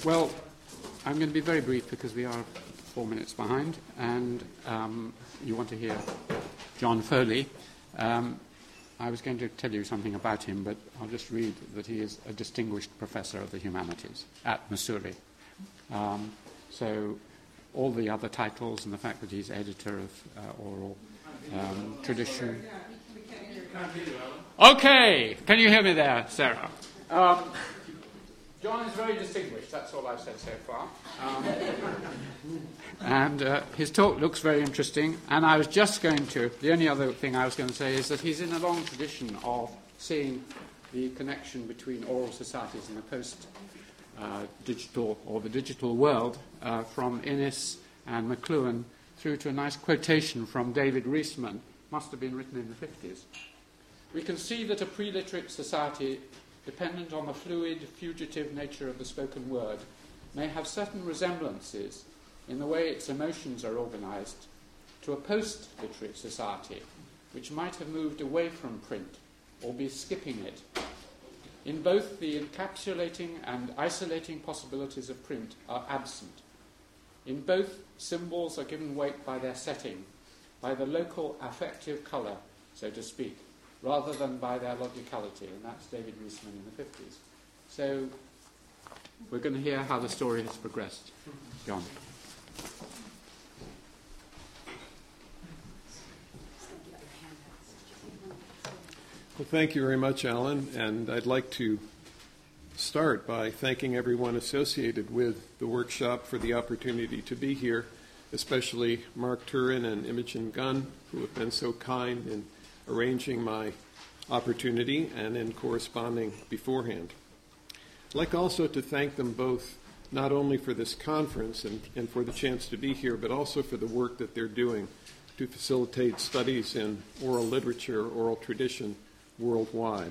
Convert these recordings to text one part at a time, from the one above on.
Well, I'm going to be very brief because we are 4 minutes behind, and you want to hear John Foley. I was going to tell you something about him, but I'll just read that he is a distinguished professor of the humanities at Missouri. So all the other titles and the fact that he's editor of oral tradition. Okay, can you hear me there, Sarah? John is very distinguished, that's all I've said so far. And his talk looks very interesting, and I was just going to, the only other thing I was going to say is that he's in a long tradition of seeing the connection between oral societies in the post-digital or the digital world from Innes and McLuhan through to a nice quotation from David Reisman, must have been written in the 50s. We can see that a pre-literate society dependent on the fluid, fugitive nature of the spoken word, may have certain resemblances in the way its emotions are organized to a post-literate society, which might have moved away from print or be skipping it. In both, the encapsulating and isolating possibilities of print are absent. In both, symbols are given weight by their setting, by the local affective colour, so to speak, rather than by their logicality, and that's David Reisman in the 50s. So we're going to hear how the story has progressed. John. Well, thank you very much, Alan, and I'd like to start by thanking everyone associated with the workshop for the opportunity to be here, especially Mark Turin and Imogen Gunn, who have been so kind in arranging my opportunity and in corresponding beforehand. I'd like also to thank them both not only for this conference and for the chance to be here, but also for the work that they're doing to facilitate studies in oral literature, oral tradition worldwide.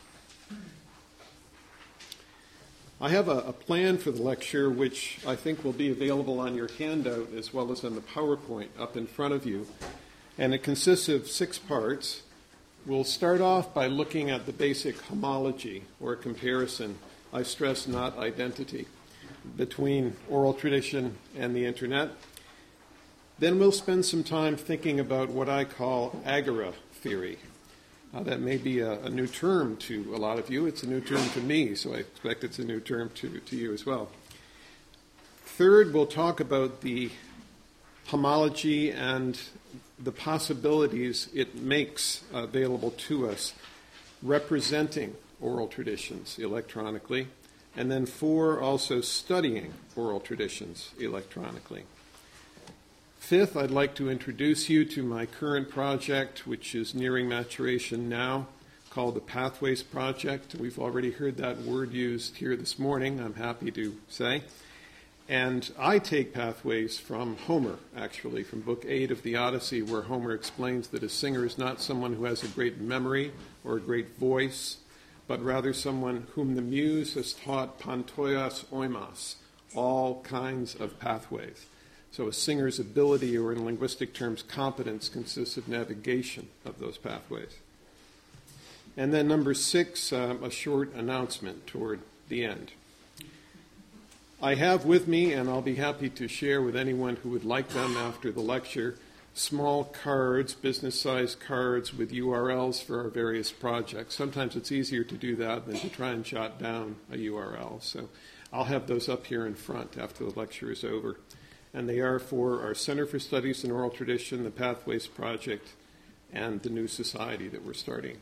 I have a plan for the lecture which I think will be available on your handout as well as on the PowerPoint up in front of you. And it consists of 6 parts. We'll start off by looking at the basic homology, or comparison, I stress not identity, between oral tradition and the Internet. Then we'll spend some time thinking about what I call agora theory. That may be a new term to a lot of you. It's a new term to me, so I expect it's a new term to you as well. Third, we'll talk about the homology and the possibilities it makes available to us representing oral traditions electronically, and then 4, also studying oral traditions electronically. Fifth, I'd like to introduce you to my current project, which is nearing maturation now, called the Pathways Project. We've already heard that word used here this morning, I'm happy to say. And I take Pathways from Homer, actually, from Book 8 of the Odyssey, where Homer explains that a singer is not someone who has a great memory or a great voice, but rather someone whom the muse has taught pantoios oimas, all kinds of pathways. So a singer's ability, or in linguistic terms, competence, consists of navigation of those pathways. And then number 6, a short announcement toward the end. I have with me, and I'll be happy to share with anyone who would like them after the lecture, small cards, business-sized cards with URLs for our various projects. Sometimes it's easier to do that than to try and jot down a URL. So I'll have those up here in front after the lecture is over. And they are for our Center for Studies in Oral Tradition, the Pathways Project, and the new society that we're starting.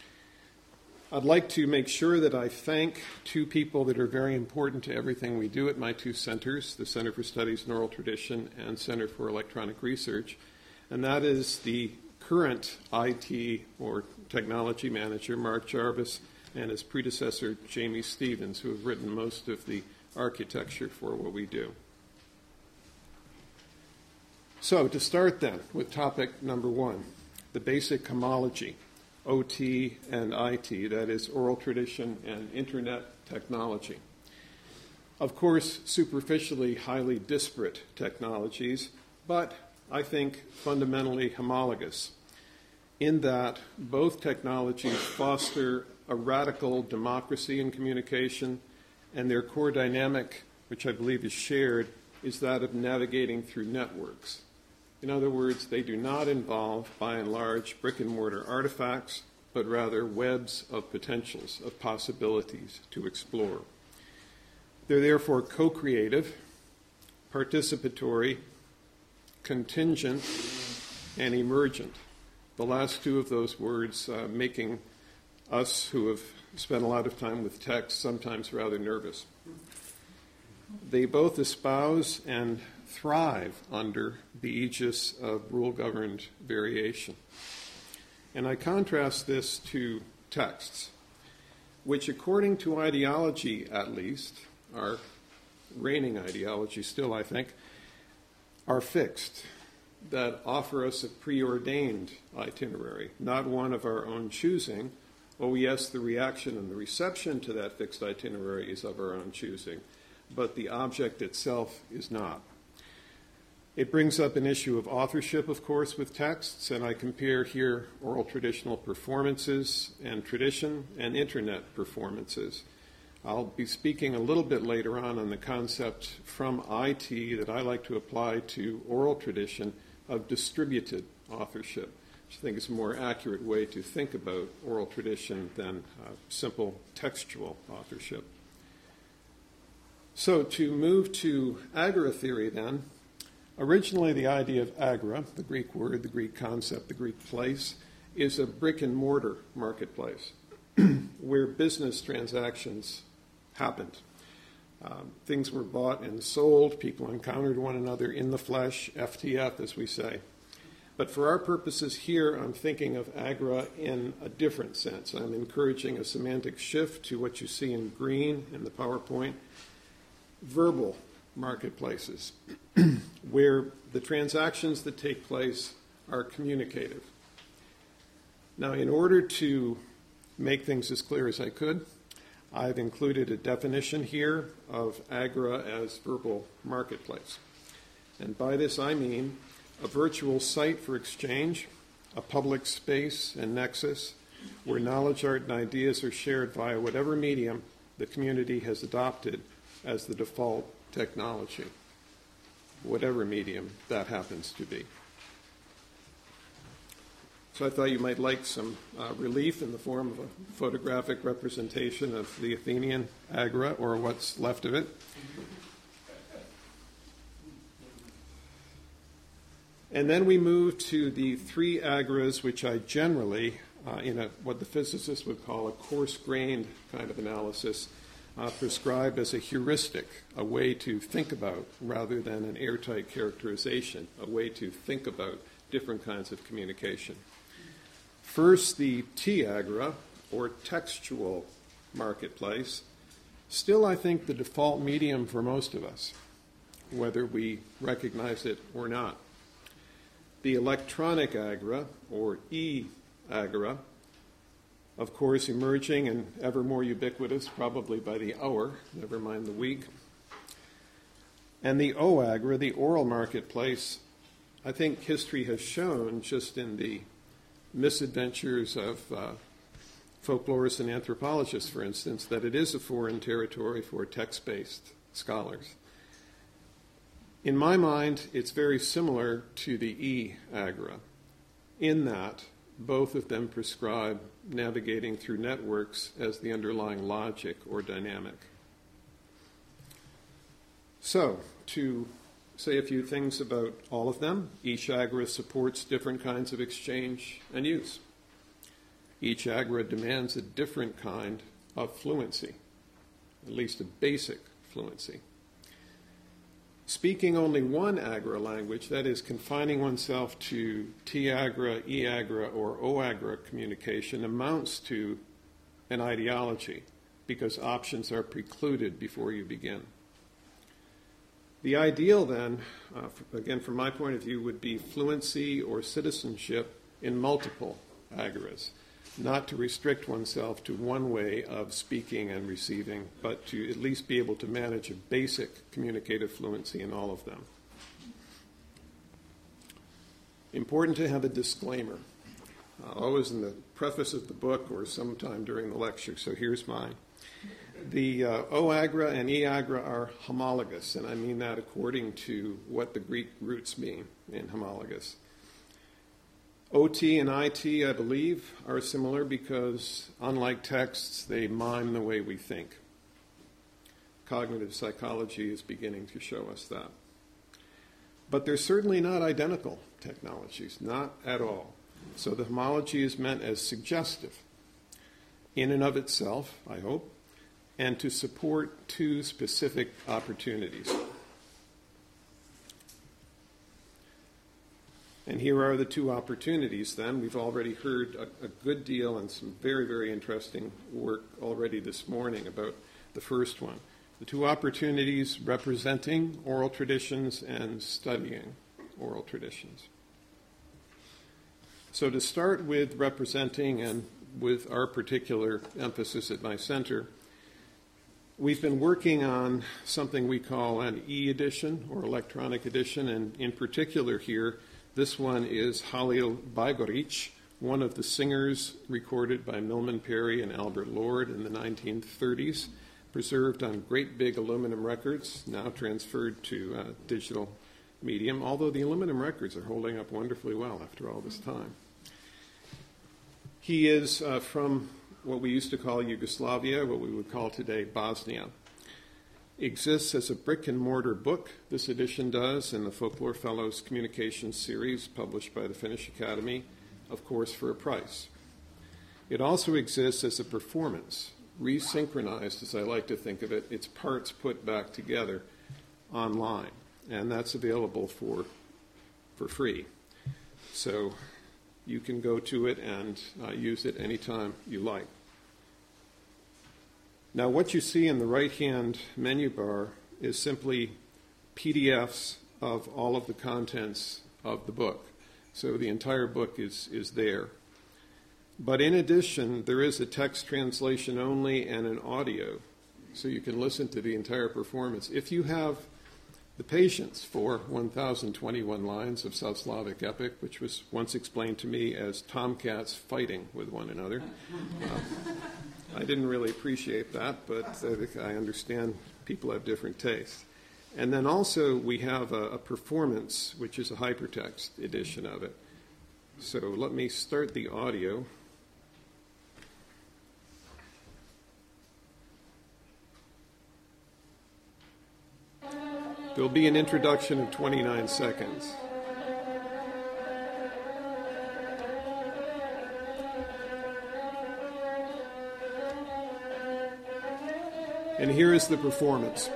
I'd like to make sure that I thank 2 people that are very important to everything we do at my 2 centers, the Center for Studies in Oral Tradition and Center for Electronic Research, and that is the current IT or technology manager, Mark Jarvis, and his predecessor, Jamie Stevens, who have written most of the architecture for what we do. So to start then with topic number 1, the basic homology. OT and IT, that is oral tradition and Internet technology. Of course, superficially highly disparate technologies, but I think fundamentally homologous, in that both technologies foster a radical democracy in communication, and their core dynamic which I believe is shared, is that of navigating through networks. In other words, they do not involve, by and large, brick-and-mortar artifacts, but rather webs of potentials, of possibilities to explore. They're therefore co-creative, participatory, contingent, and emergent. The last two of those words making us who have spent a lot of time with text sometimes rather nervous. They both espouse and thrive under the aegis of rule-governed variation. And I contrast this to texts, which according to ideology at least, our reigning ideology still I think, are fixed, that offer us a preordained itinerary, not one of our own choosing. Oh yes, the reaction and the reception to that fixed itinerary is of our own choosing, but the object itself is not. It brings up an issue of authorship, of course, with texts, and I compare here oral traditional performances and tradition and internet performances. I'll be speaking a little bit later on the concept from IT that I like to apply to oral tradition of distributed authorship, which I think is a more accurate way to think about oral tradition than simple textual authorship. So to move to agora theory then, originally the idea of agora, the Greek word, the Greek concept, the Greek place, is a brick-and-mortar marketplace where business transactions happened. Things were bought and sold. People encountered one another in the flesh, FTF, as we say. But for our purposes here, I'm thinking of agora in a different sense. I'm encouraging a semantic shift to what you see in green in the PowerPoint, verbal marketplaces, where the transactions that take place are communicative. Now, in order to make things as clear as I could, I've included a definition here of agora as verbal marketplace. And by this I mean a virtual site for exchange, a public space and nexus where knowledge, art, and ideas are shared via whatever medium the community has adopted as the default technology, whatever medium that happens to be. So I thought you might like some relief in the form of a photographic representation of the Athenian agora, or what's left of it. And then we move to the three agoras, which I generally, in what the physicists would call a coarse-grained kind of analysis, prescribe as a heuristic, a way to think about rather than an airtight characterization, a way to think about different kinds of communication. First, the T-agora, or textual marketplace, still I think the default medium for most of us, whether we recognize it or not. The electronic agora, or E-agora, of course emerging and ever more ubiquitous, probably by the hour, never mind the week. And the O-agora, the oral marketplace, I think history has shown just in the misadventures of folklorists and anthropologists, for instance, that it is a foreign territory for text-based scholars. In my mind, it's very similar to the E-agora in that both of them prescribe navigating through networks as the underlying logic or dynamic. So, to say a few things about all of them, each agora supports different kinds of exchange and use. Each agora demands a different kind of fluency, at least a basic fluency. Speaking only one agora language, that is, confining oneself to T-agora, E-agora, or O-agora communication, amounts to an ideology because options are precluded before you begin. The ideal then, again from my point of view, would be fluency or citizenship in multiple agoras, not to restrict oneself to one way of speaking and receiving, but to at least be able to manage a basic communicative fluency in all of them. Important to have a disclaimer, always in the preface of the book or sometime during the lecture, so here's mine. The O-agra and E-agra are homologous, and I mean that according to what the Greek roots mean in homologous. OT and IT, I believe, are similar because, unlike texts, they mime the way we think. Cognitive psychology is beginning to show us that. But they're certainly not identical technologies, not at all. So the homology is meant as suggestive in and of itself, I hope, and to support two specific opportunities. And here are the two opportunities then. We've already heard a good deal and some very, very interesting work already this morning about the first one. The two opportunities representing oral traditions and studying oral traditions. So to start with representing and with our particular emphasis at my center, we've been working on something we call an e-edition or electronic edition, and in particular here, this one is Halil Baigorich, one of the singers recorded by Milman Parry and Albert Lord in the 1930s, preserved on great big aluminum records, now transferred to digital medium, although the aluminum records are holding up wonderfully well after all this time. He is from what we used to call Yugoslavia, what we would call today Bosnia. Exists as a brick and mortar book, this edition does, in the Folklore Fellows Communications series published by the Finnish Academy, of course for a price. It also exists as a performance, resynchronized as I like to think of it, its parts put back together online, and that's available for free. So you can go to it and use it anytime you like. Now, what you see in the right-hand menu bar is simply PDFs of all of the contents of the book. So the entire book is there. But in addition, there is a text translation only and an audio, so you can listen to the entire performance. If you have the patience for 1,021 lines of South Slavic epic, which was once explained to me as tomcats fighting with one another. I didn't really appreciate that, but I understand people have different tastes. And then also we have a performance, which is a hypertext edition of it. So let me start the audio. There'll be an introduction of 29 seconds. And here is the performance.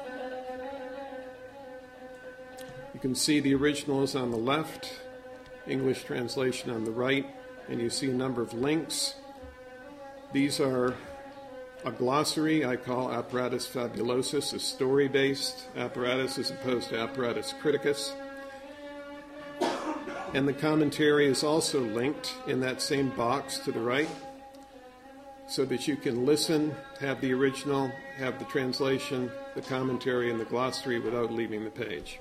You can see the original is on the left, English translation on the right, and you see a number of links. These are a glossary I call Apparatus Fabulosus, a story-based apparatus as opposed to Apparatus Criticus. And the commentary is also linked in that same box to the right, so that you can listen, have the original, have the translation, the commentary, and the glossary without leaving the page.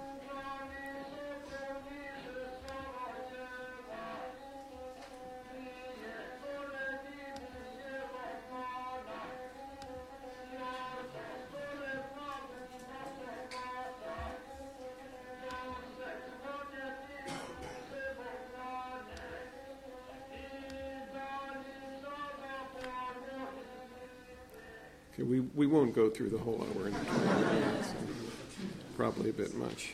We won't go through the whole hour in 20 minutes. Probably a bit much.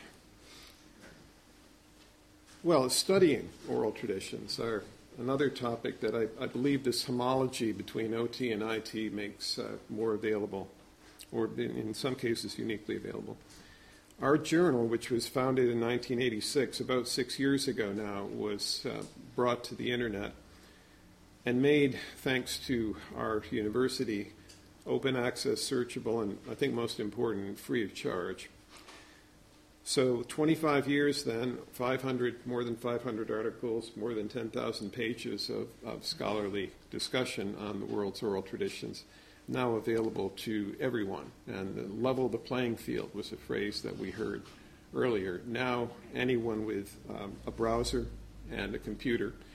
Well, studying oral traditions are another topic that I believe this homology between OT and IT makes more available, or in some cases uniquely available. Our journal, which was founded in 1986, about 6 years ago now, was brought to the internet and made, thanks to our university, open access, searchable, and I think most important, free of charge. So 25 years then, more than 500 articles, more than 10,000 pages of scholarly discussion on the world's oral traditions, now available to everyone. And level the playing field was a phrase that we heard earlier. Now anyone with a browser and a computer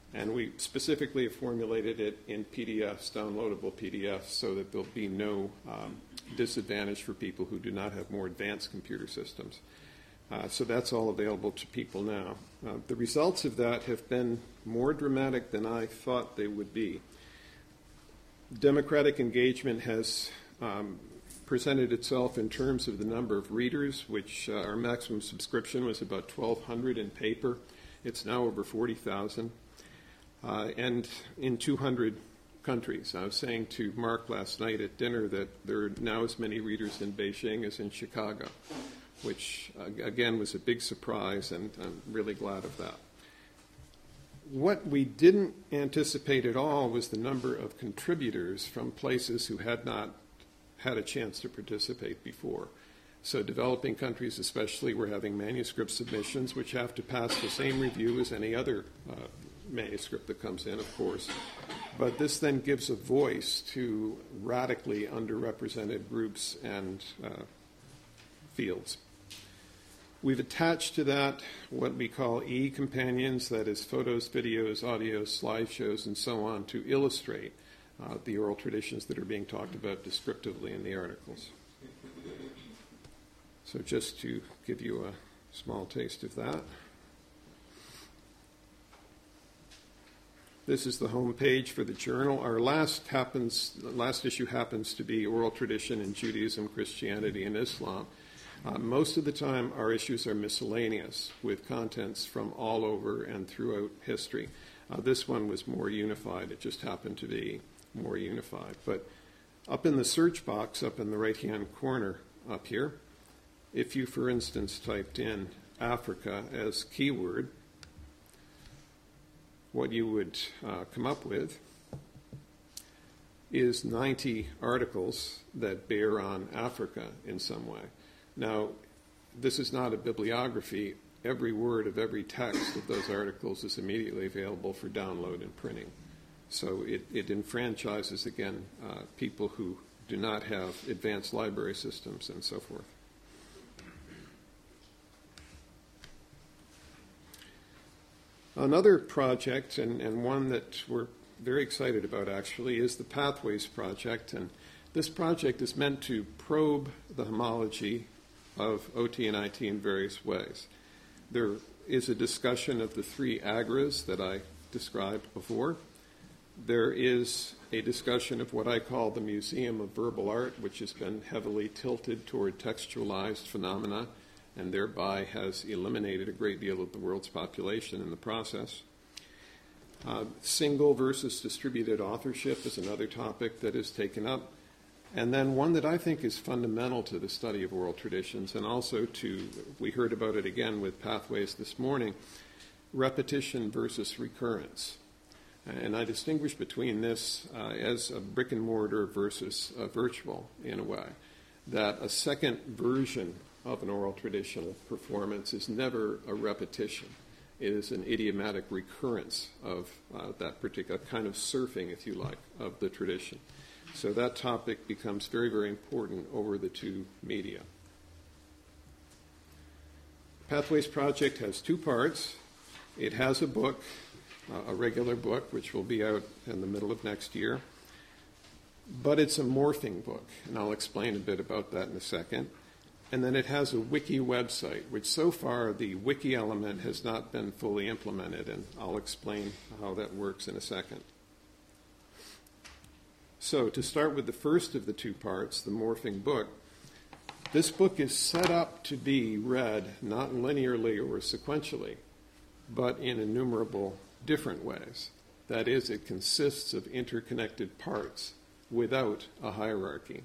And we specifically have formulated it in PDFs, downloadable PDFs, so that there'll be no disadvantage for people who do not have more advanced computer systems. So that's all available to people now. The results of that have been more dramatic than I thought they would be. Democratic engagement has presented itself in terms of the number of readers, which our maximum subscription was about 1,200 in paper. It's now over 40,000. And in 200 countries. I was saying to Mark last night at dinner that there are now as many readers in Beijing as in Chicago, which, again, was a big surprise, and I'm really glad of that. What we didn't anticipate at all was the number of contributors from places who had not had a chance to participate before. So developing countries especially were having manuscript submissions, which have to pass the same review as any other manuscript that comes in, of course. But this then gives a voice to radically underrepresented groups and fields. We've attached to that what we call e-companions, that is photos, videos, audio, slideshows, and so on, to illustrate the oral traditions that are being talked about descriptively in the articles. So just to give you a small taste of that. This is the home page for the journal. Our last issue happens to be oral tradition in Judaism, Christianity, and Islam. Most of the time, our issues are miscellaneous, with contents from all over and throughout history. This one was more unified. It just happened to be more unified. But up in the search box, up in the right-hand corner up here, if you, for instance, typed in Africa as keyword, what you would come up with is 90 articles that bear on Africa in some way. Now, this is not a bibliography. Every word of every text of those articles is immediately available for download and printing. So it enfranchises, again, people who do not have advanced library systems and so forth. Another project, and one that we're very excited about actually, is the Pathways Project. And this project is meant to probe the homology of OT and IT in various ways. There is a discussion of the three agras that I described before. There is a discussion of what I call the Museum of Verbal Art, which has been heavily tilted toward textualized phenomena, and thereby has eliminated a great deal of the world's population in the process. Single versus distributed authorship is another topic that is taken up. And then one that I think is fundamental to the study of oral traditions, and also we heard about it again with Pathways this morning, repetition versus recurrence. And I distinguish between this as a brick and mortar versus a virtual, in a way, that a second version of an oral traditional performance is never a repetition. It is an idiomatic recurrence of that particular kind of surfing, if you like, of the tradition. So that topic becomes very, very important over the two media. Pathways Project has two parts. It has a book, a regular book, which will be out in the middle of next year. But it's a morphing book, and I'll explain a bit about that in a second. And then it has a wiki website, which so far the wiki element has not been fully implemented, and I'll explain how that works in a second. So to start with the first of the two parts, the morphing book, this book is set up to be read not linearly or sequentially, but in innumerable different ways. That is, it consists of interconnected parts without a hierarchy.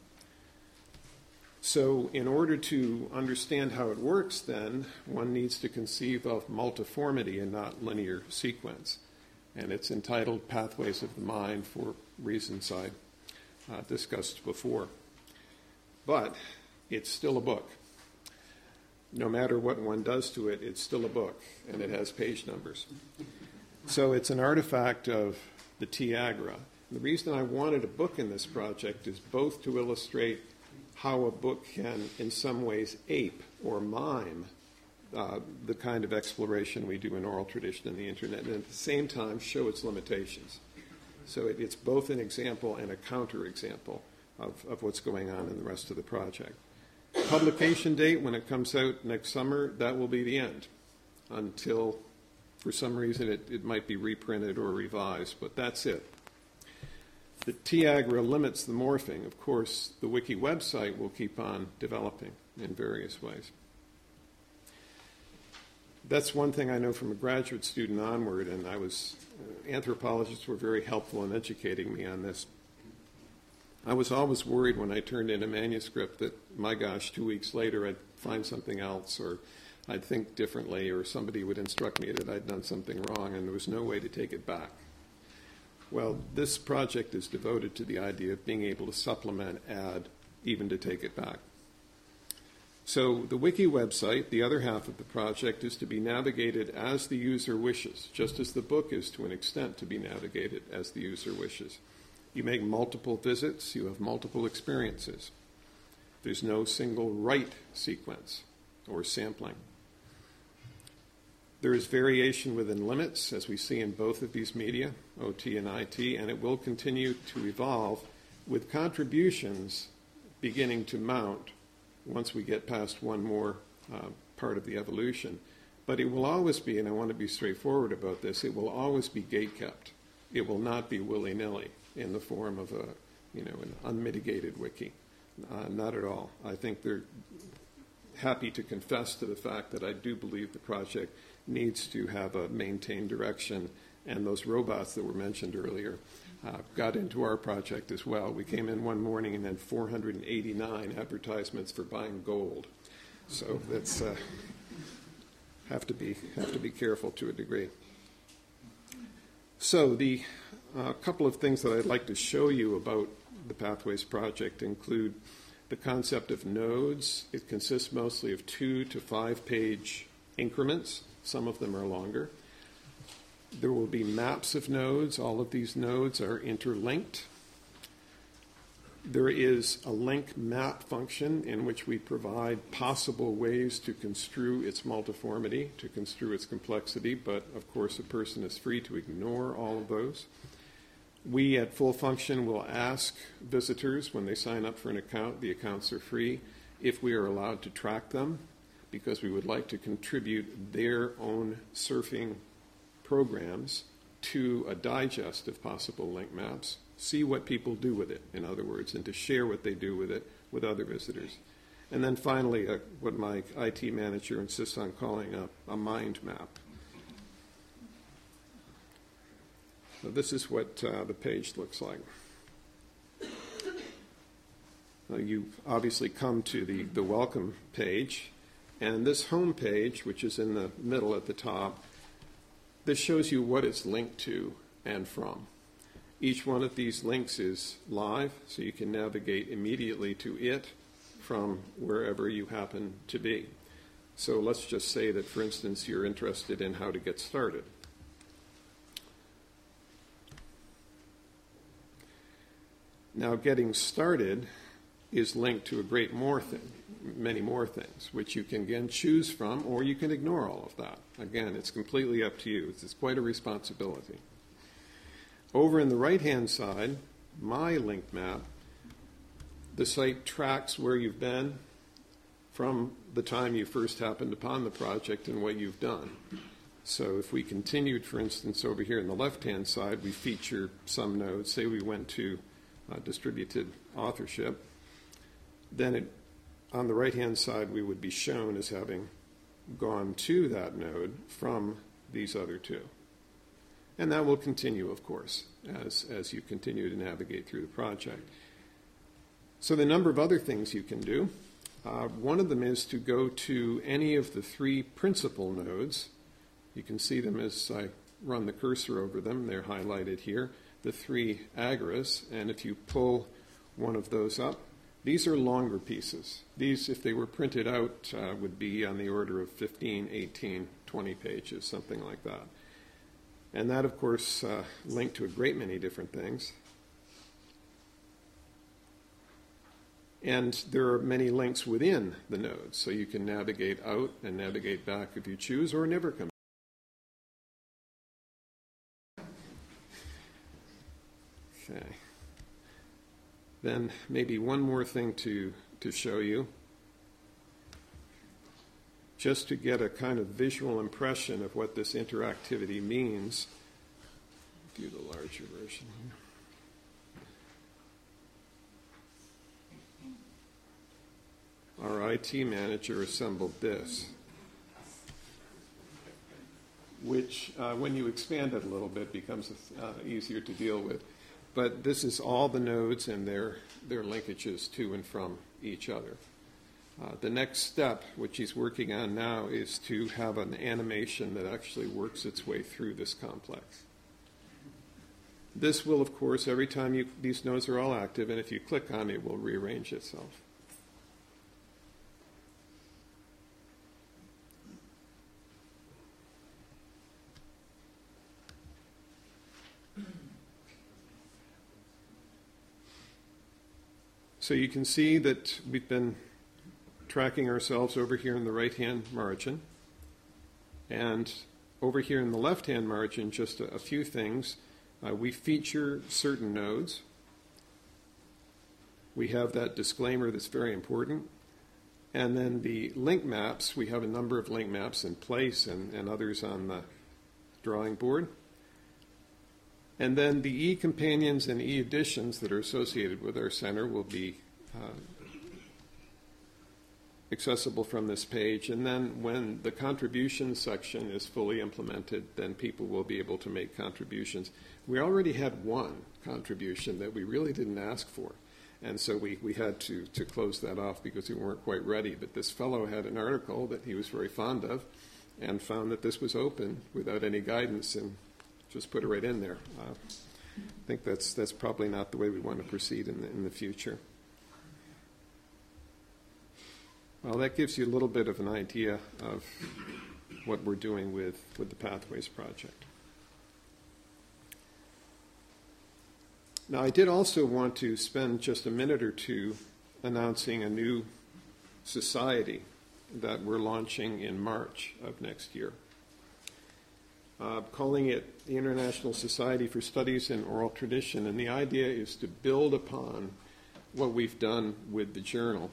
So in order to understand how it works, then, one needs to conceive of multiformity and not linear sequence. And it's entitled Pathways of the Mind for reasons I discussed before. But it's still a book. No matter what one does to it, it's still a book, and it has page numbers. So it's an artifact of the T-Agra. The reason I wanted a book in this project is both to illustrate how a book can, in some ways, ape or mime the kind of exploration we do in oral tradition and the internet, and at the same time show its limitations. So it's both an example and a counterexample of what's going on in the rest of the project. Publication date, when it comes out next summer, that will be the end until, for some reason, it might be reprinted or revised, but that's it. The TIAGRA limits the morphing. Of course, the wiki website will keep on developing in various ways. That's one thing I know from a graduate student onward, and anthropologists were very helpful in educating me on this. I was always worried when I turned in a manuscript that, my gosh, 2 weeks later I'd find something else, or I'd think differently, or somebody would instruct me that I'd done something wrong and there was no way to take it back. Well, this project is devoted to the idea of being able to supplement, add, even to take it back. So the wiki website, the other half of the project, is to be navigated as the user wishes, just as the book is to an extent to be navigated as the user wishes. You make multiple visits, you have multiple experiences. There's no single write sequence or sampling. There is variation within limits, as we see in both of these media, OT and IT, and it will continue to evolve with contributions beginning to mount once we get past one more part of the evolution. But it will always be, and I want to be straightforward about this, it will always be gate-kept. It will not be willy-nilly in the form of an unmitigated wiki. Not at all. I think they're happy to confess to the fact that I do believe the project needs to have a maintained direction, and those robots that were mentioned earlier got into our project as well. We came in one morning and had 489 advertisements for buying gold. So that's have to be careful to a degree. So the couple of things that I'd like to show you about the Pathways project include the concept of nodes. It consists mostly of 2 to 5 page increments. Some of them are longer. There will be maps of nodes. All of these nodes are interlinked. There is a link map function in which we provide possible ways to construe its multiformity, to construe its complexity, but of course a person is free to ignore all of those. We at Full Function will ask visitors when they sign up for an account, the accounts are free, if we are allowed to track them, because we would like to contribute their own surfing programs to a digest of possible link maps, see what people do with it, in other words, and to share what they do with it with other visitors. And then finally, what my IT manager insists on calling a mind map. So this is what the page looks like. You obviously come to the welcome page, and this home page, which is in the middle at the top, this shows you what it's linked to and from. Each one of these links is live, so you can navigate immediately to it from wherever you happen to be. So let's just say that, for instance, you're interested in how to get started. Now, getting started is linked to many more things, which you can again choose from, or you can ignore all of that. Again, it's completely up to you. It's quite a responsibility. Over in the right-hand side, My Link Map, the site tracks where you've been from the time you first happened upon the project and what you've done. So if we continued, for instance, over here on the left-hand side, we feature some nodes. Say we went to distributed authorship, then on the right-hand side we would be shown as having gone to that node from these other two. And that will continue, of course, as you continue to navigate through the project. So the number of other things you can do, one of them is to go to any of the 3 principal nodes. You can see them as I run the cursor over them. They're highlighted here, the 3 agras, and if you pull one of those up, these are longer pieces. These, if they were printed out, would be on the order of 15, 18, 20 pages, something like that. And that, of course, linked to a great many different things. And there are many links within the nodes, so you can navigate out and navigate back if you choose, or never come back. Okay. Then maybe one more thing to show you, just to get a kind of visual impression of what this interactivity means. Do the larger version here. Our IT manager assembled this, which, when you expand it a little bit, becomes easier to deal with. But this is all the nodes and their linkages to and from each other. The next step, which he's working on now, is to have an animation that actually works its way through this complex. This will, of course, every time these nodes are all active, and if you click on it, it will rearrange itself. So you can see that we've been tracking ourselves over here in the right-hand margin. And over here in the left-hand margin, just a few things. We feature certain nodes. We have that disclaimer that's very important. And then the link maps, we have a number of link maps in place and others on the drawing board. And then the e-companions and e-additions that are associated with our center will be accessible from this page. And then when the contributions section is fully implemented, then people will be able to make contributions. We already had one contribution that we really didn't ask for. And so we had to close that off because we weren't quite ready. But this fellow had an article that he was very fond of and found that this was open without any guidance and just put it right in there. I think that's probably not the way we want to proceed in the future. Well, that gives you a little bit of an idea of what we're doing with the Pathways project. Now, I did also want to spend just a minute or two announcing a new society that we're launching in March of next year. Calling it the International Society for Studies in Oral Tradition, and the idea is to build upon what we've done with the journal.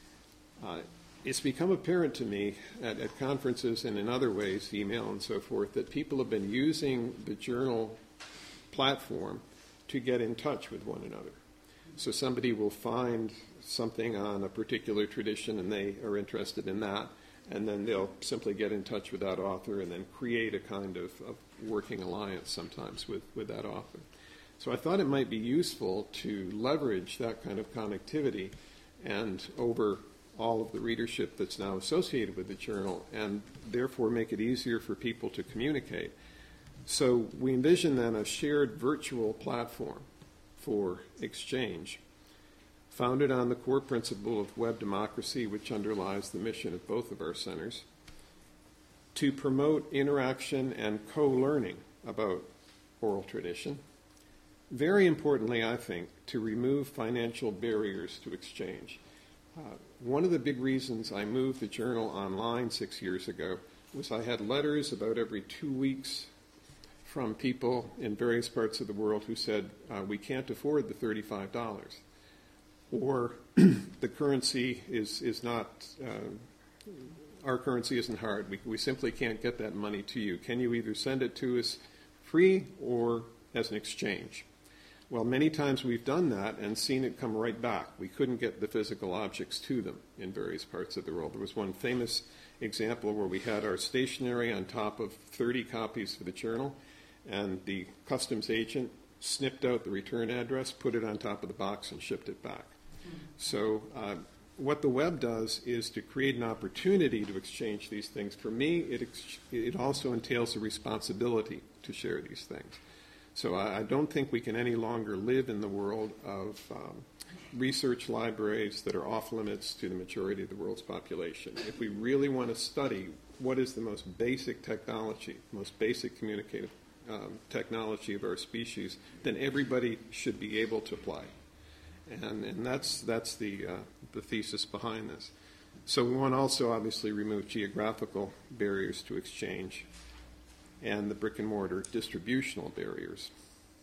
It's become apparent to me at conferences and in other ways, email and so forth, that people have been using the journal platform to get in touch with one another. So somebody will find something on a particular tradition and they are interested in that, and then they'll simply get in touch with that author and then create a kind of working alliance sometimes with that author. So I thought it might be useful to leverage that kind of connectivity and over all of the readership that's now associated with the journal, and therefore make it easier for people to communicate. So we envision then a shared virtual platform for exchange, founded on the core principle of web democracy, which underlies the mission of both of our centers, to promote interaction and co-learning about oral tradition. Very importantly, I think, to remove financial barriers to exchange. One of the big reasons I moved the journal online 6 years ago was I had letters about every 2 weeks from people in various parts of the world who said, we can't afford the $35. Or the currency is not, our currency isn't hard. We simply can't get that money to you. Can you either send it to us free or as an exchange? Well, many times we've done that and seen it come right back. We couldn't get the physical objects to them in various parts of the world. There was one famous example where we had our stationery on top of 30 copies of the journal, and the customs agent snipped out the return address, put it on top of the box, and shipped it back. So what the web does is to create an opportunity to exchange these things. For me, it also entails a responsibility to share these things. So I don't think we can any longer live in the world of research libraries that are off limits to the majority of the world's population. If we really want to study what is the most basic technology, most basic communicative technology of our species, then everybody should be able to apply. And that's the thesis behind this. So we want to also obviously remove geographical barriers to exchange and the brick and mortar distributional barriers.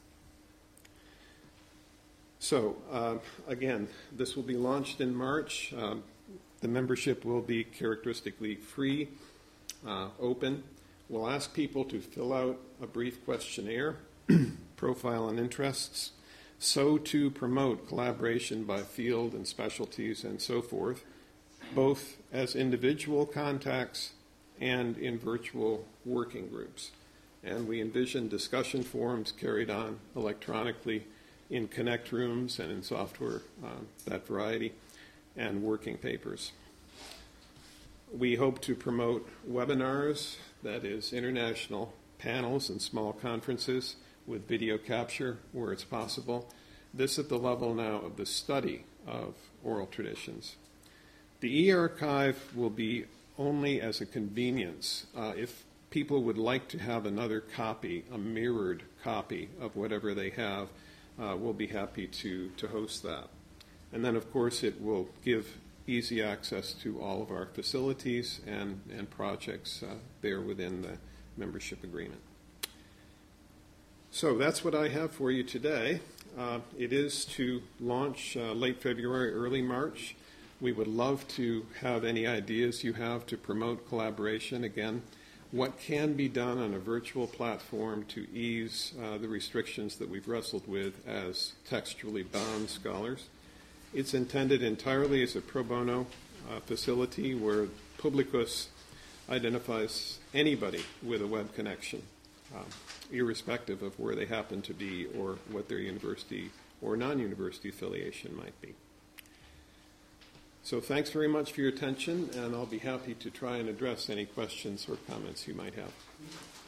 So again, this will be launched in March. The membership will be characteristically free, open. We'll ask people to fill out a brief questionnaire, profile and interests, so to promote collaboration by field and specialties and so forth, both as individual contacts and in virtual working groups. And we envision discussion forums carried on electronically in connect rooms and in software, that variety, and working papers. We hope to promote webinars, that is, international panels and small conferences with video capture where it's possible. This at the level now of the study of oral traditions. The e-archive will be only as a convenience. If people would like to have another copy, a mirrored copy of whatever they have, we'll be happy to host that. And then, of course, it will give easy access to all of our facilities and projects there within the membership agreement. So that's what I have for you today. It is to launch late February, early March. We would love to have any ideas you have to promote collaboration. Again, what can be done on a virtual platform to ease the restrictions that we've wrestled with as textually bound scholars. It's intended entirely as a pro bono facility where Publicus identifies anybody with a web connection, irrespective of where they happen to be or what their university or non-university affiliation might be. So thanks very much for your attention, and I'll be happy to try and address any questions or comments you might have.